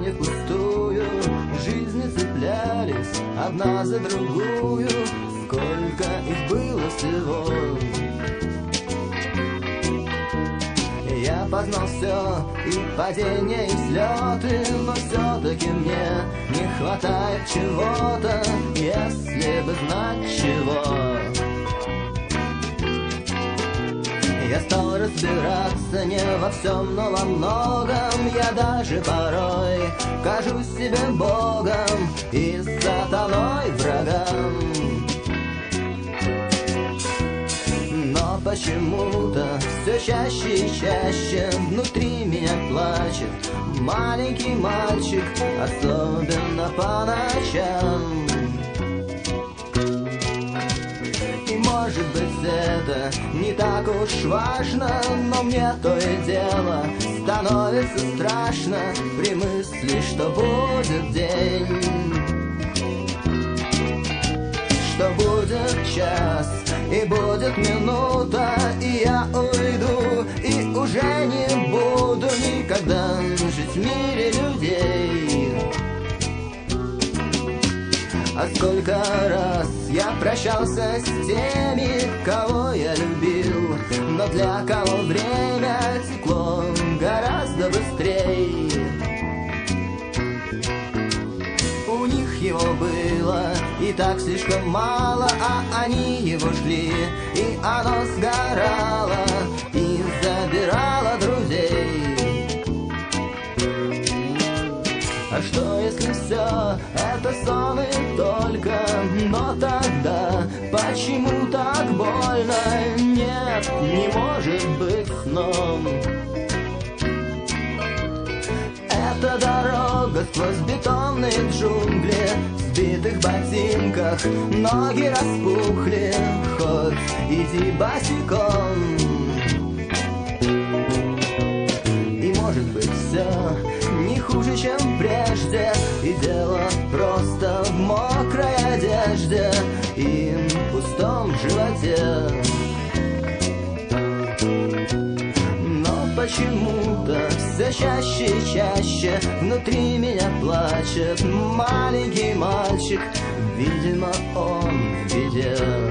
не впустую. Жизни цеплялись одна за другую. Сколько их было всего. Я познал все, и падения, и взлеты, но все-таки мне не хватает чего-то, если бы знать чего. Я стал разбираться не во всем, но во многом. Я даже порой кажусь себе Богом и сатаной врагом. Но почему-то все чаще и чаще внутри меня плачет маленький мальчик, особенно по ночам. Может быть, это не так уж важно, но мне то и дело становится страшно при мысли, что будет день, что будет час и будет минута, и я уйду, и уже не буду никогда жить в мире людей. А сколько раз я прощался с теми, кого я любил, но для кого время текло гораздо быстрее. У них его было и так слишком мало, а они его жгли, и оно сгорало и забирало друзей. А что если все это сон и только? Но тогда почему так больно? Нет, не может быть сном. Это дорога сквозь бетонные джунгли, в сбитых ботинках ноги распухли, хоть иди босиком. И может быть все не хуже, чем прежде, и дело просто в мокрой одежде и пустом животе. Но почему-то все чаще и чаще внутри меня плачет маленький мальчик, видимо, он в беде.